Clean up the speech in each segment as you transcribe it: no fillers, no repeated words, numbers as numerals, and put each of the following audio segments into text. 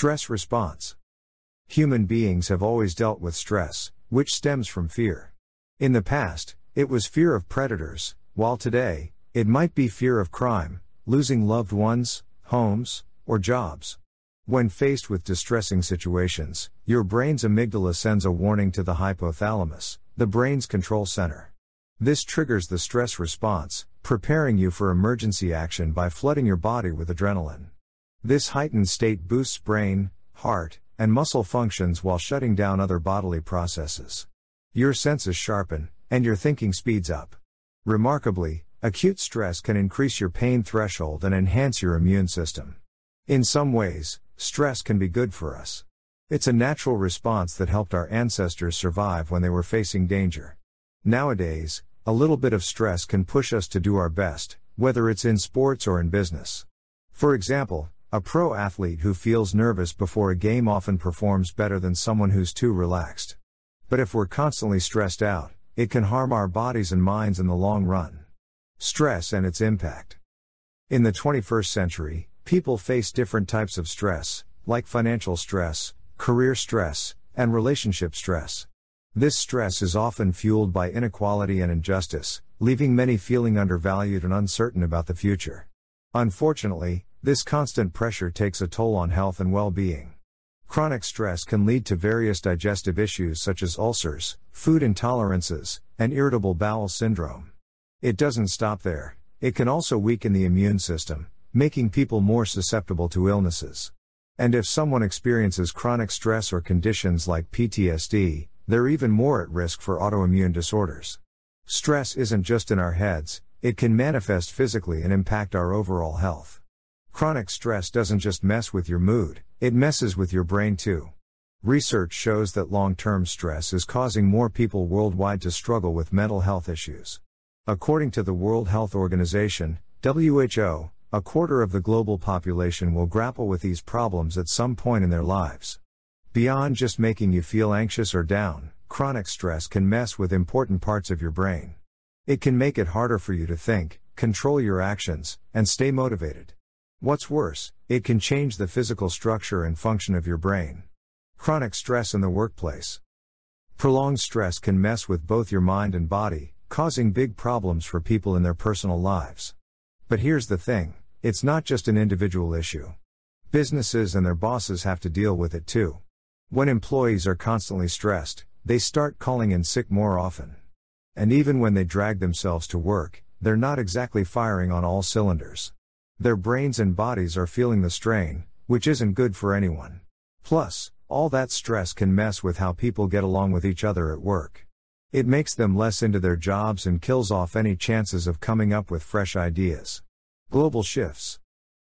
Stress response. Human beings have always dealt with stress, which stems from fear. In the past, it was fear of predators, while today, it might be fear of crime, losing loved ones, homes, or jobs. When faced with distressing situations, your brain's amygdala sends a warning to the hypothalamus, the brain's control center. This triggers the stress response, preparing you for emergency action by flooding your body with adrenaline. This heightened state boosts brain, heart, and muscle functions while shutting down other bodily processes. Your senses sharpen, and your thinking speeds up. Remarkably, acute stress can increase your pain threshold and enhance your immune system. In some ways, stress can be good for us. It's a natural response that helped our ancestors survive when they were facing danger. Nowadays, a little bit of stress can push us to do our best, whether it's in sports or in business. For example, a pro athlete who feels nervous before a game often performs better than someone who's too relaxed. But if we're constantly stressed out, it can harm our bodies and minds in the long run. Stress and its impact. In the 21st century, people face different types of stress, like financial stress, career stress, and relationship stress. This stress is often fueled by inequality and injustice, leaving many feeling undervalued and uncertain about the future. Unfortunately, this constant pressure takes a toll on health and well-being. Chronic stress can lead to various digestive issues such as ulcers, food intolerances, and irritable bowel syndrome. It doesn't stop there. It can also weaken the immune system, making people more susceptible to illnesses. And if someone experiences chronic stress or conditions like PTSD, they're even more at risk for autoimmune disorders. Stress isn't just in our heads, it can manifest physically and impact our overall health. Chronic stress doesn't just mess with your mood, it messes with your brain too. Research shows that long-term stress is causing more people worldwide to struggle with mental health issues. According to the World Health Organization, WHO, a quarter of the global population will grapple with these problems at some point in their lives. Beyond just making you feel anxious or down, chronic stress can mess with important parts of your brain. It can make it harder for you to think, control your actions, and stay motivated. What's worse, it can change the physical structure and function of your brain. Chronic stress in the workplace. Prolonged stress can mess with both your mind and body, causing big problems for people in their personal lives. But here's the thing, it's not just an individual issue. Businesses and their bosses have to deal with it too. When employees are constantly stressed, they start calling in sick more often. And even when they drag themselves to work, they're not exactly firing on all cylinders. Their brains and bodies are feeling the strain, which isn't good for anyone. Plus, all that stress can mess with how people get along with each other at work. It makes them less into their jobs and kills off any chances of coming up with fresh ideas. Global shifts.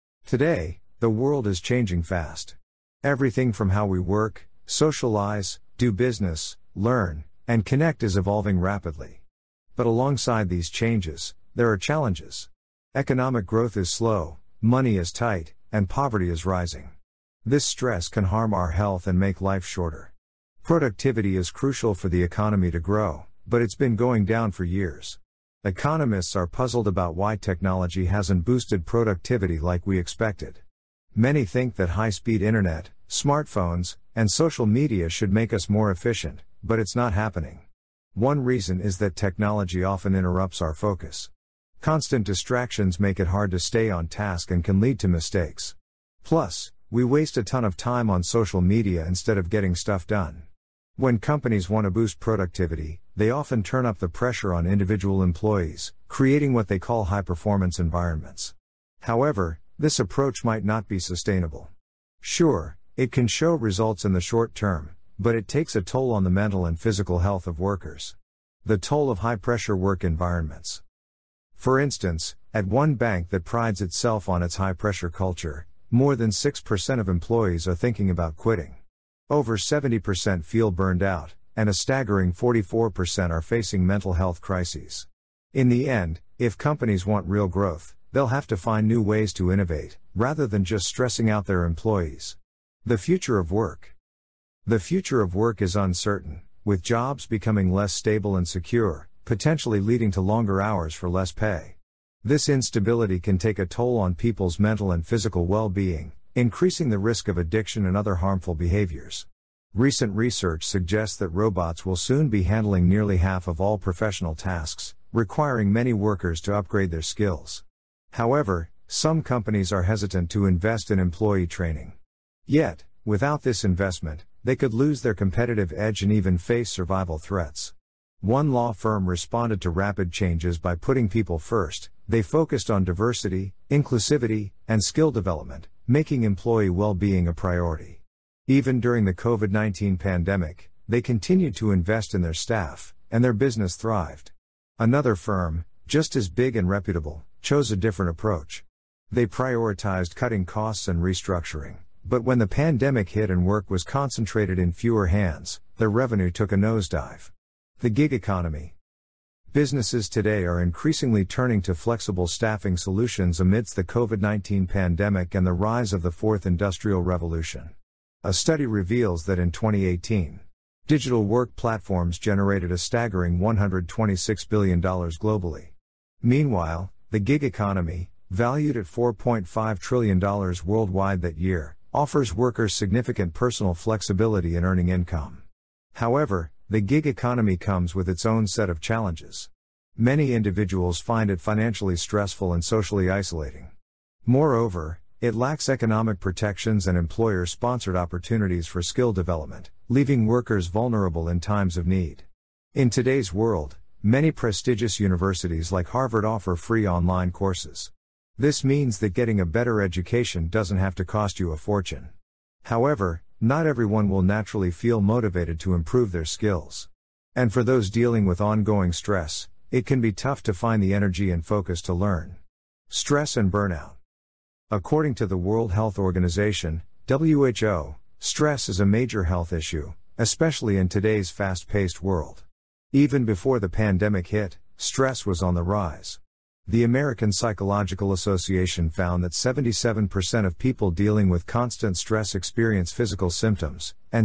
Today, the world is changing fast. Everything from how we work, socialize, do business, learn, and connect is evolving rapidly. But alongside these changes, there are challenges. Economic growth is slow, money is tight, and poverty is rising. This stress can harm our health and make life shorter. Productivity is crucial for the economy to grow, but it's been going down for years. Economists are puzzled about why technology hasn't boosted productivity like we expected. Many think that high-speed internet, smartphones, and social media should make us more efficient, but it's not happening. One reason is that technology often interrupts our focus. Constant distractions make it hard to stay on task and can lead to mistakes. Plus, we waste a ton of time on social media instead of getting stuff done. When companies want to boost productivity, they often turn up the pressure on individual employees, creating what they call high-performance environments. However, this approach might not be sustainable. Sure, it can show results in the short term, but it takes a toll on the mental and physical health of workers. The toll of high-pressure work environments. For instance, at one bank that prides itself on its high-pressure culture, more than 6% of employees are thinking about quitting. Over 70% feel burned out, and a staggering 44% are facing mental health crises. In the end, if companies want real growth, they'll have to find new ways to innovate, rather than just stressing out their employees. The future of work. The future of work is uncertain, with jobs becoming less stable and secure, potentially leading to longer hours for less pay. This instability can take a toll on people's mental and physical well-being, increasing the risk of addiction and other harmful behaviors. Recent research suggests that robots will soon be handling nearly half of all professional tasks, requiring many workers to upgrade their skills. However, some companies are hesitant to invest in employee training. Yet, without this investment, they could lose their competitive edge and even face survival threats. One law firm responded to rapid changes by putting people first. They focused on diversity, inclusivity, and skill development, making employee well-being a priority. Even during the COVID-19 pandemic, they continued to invest in their staff, and their business thrived. Another firm, just as big and reputable, chose a different approach. They prioritized cutting costs and restructuring, but when the pandemic hit and work was concentrated in fewer hands, their revenue took a nosedive. The gig economy. Businesses today are increasingly turning to flexible staffing solutions amidst the COVID-19 pandemic and the rise of the fourth industrial revolution. A study reveals that in 2018, digital work platforms generated a staggering $126 billion globally. Meanwhile, the gig economy, valued at $4.5 trillion worldwide that year, offers workers significant personal flexibility in earning income. However, the gig economy comes with its own set of challenges. Many individuals find it financially stressful and socially isolating. Moreover, it lacks economic protections and employer-sponsored opportunities for skill development, leaving workers vulnerable in times of need. In today's world, many prestigious universities like Harvard offer free online courses. This means that getting a better education doesn't have to cost you a fortune. However, not everyone will naturally feel motivated to improve their skills. And for those dealing with ongoing stress, it can be tough to find the energy and focus to learn. Stress and burnout. According to the World Health Organization, WHO, stress is a major health issue, especially in today's fast-paced world. Even before the pandemic hit, stress was on the rise. The American Psychological Association found that 77% of people dealing with constant stress experience physical symptoms, and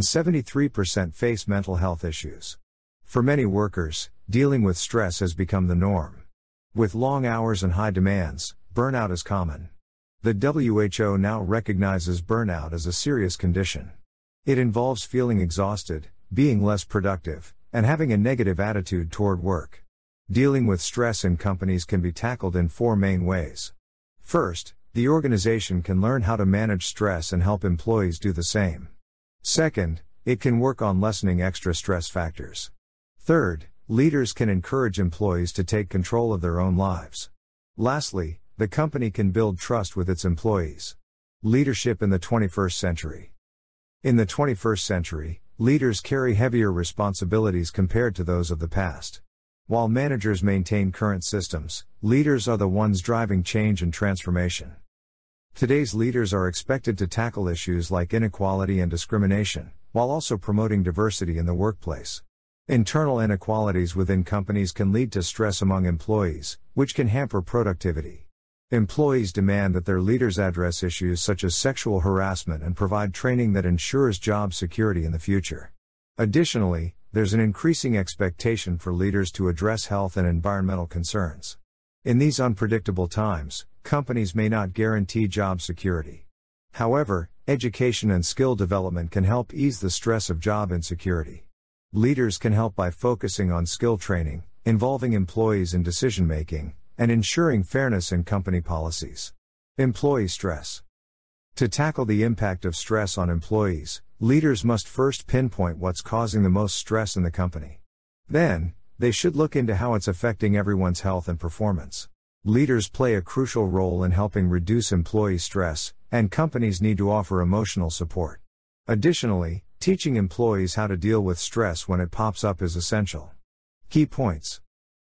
73% face mental health issues. For many workers, dealing with stress has become the norm. With long hours and high demands, burnout is common. The WHO now recognizes burnout as a serious condition. It involves feeling exhausted, being less productive, and having a negative attitude toward work. Dealing with stress in companies can be tackled in four main ways. First, the organization can learn how to manage stress and help employees do the same. Second, it can work on lessening extra stress factors. Third, leaders can encourage employees to take control of their own lives. Lastly, the company can build trust with its employees. Leadership in the 21st century. In the 21st century, leaders carry heavier responsibilities compared to those of the past. While managers maintain current systems, leaders are the ones driving change and transformation. Today's leaders are expected to tackle issues like inequality and discrimination, while also promoting diversity in the workplace. Internal inequalities within companies can lead to stress among employees, which can hamper productivity. Employees demand that their leaders address issues such as sexual harassment and provide training that ensures job security in the future. Additionally, there's an increasing expectation for leaders to address health and environmental concerns. In these unpredictable times, companies may not guarantee job security. However, education and skill development can help ease the stress of job insecurity. Leaders can help by focusing on skill training, involving employees in decision-making, and ensuring fairness in company policies. Employee stress. To tackle the impact of stress on employees, leaders must first pinpoint what's causing the most stress in the company. Then, they should look into how it's affecting everyone's health and performance. Leaders play a crucial role in helping reduce employee stress, and companies need to offer emotional support. Additionally, teaching employees how to deal with stress when it pops up is essential. Key points.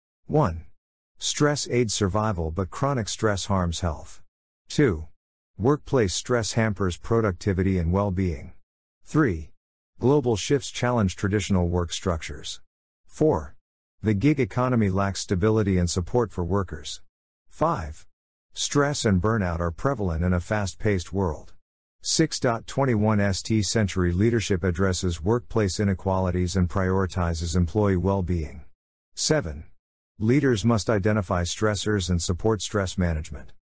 1. Stress aids survival but chronic stress harms health. 2. Workplace stress hampers productivity and well-being. 3. Global shifts challenge traditional work structures. 4. The gig economy lacks stability and support for workers. 5. Stress and burnout are prevalent in a fast-paced world. 6.21 Century leadership addresses workplace inequalities and prioritizes employee well-being. 7. Leaders must identify stressors and support stress management.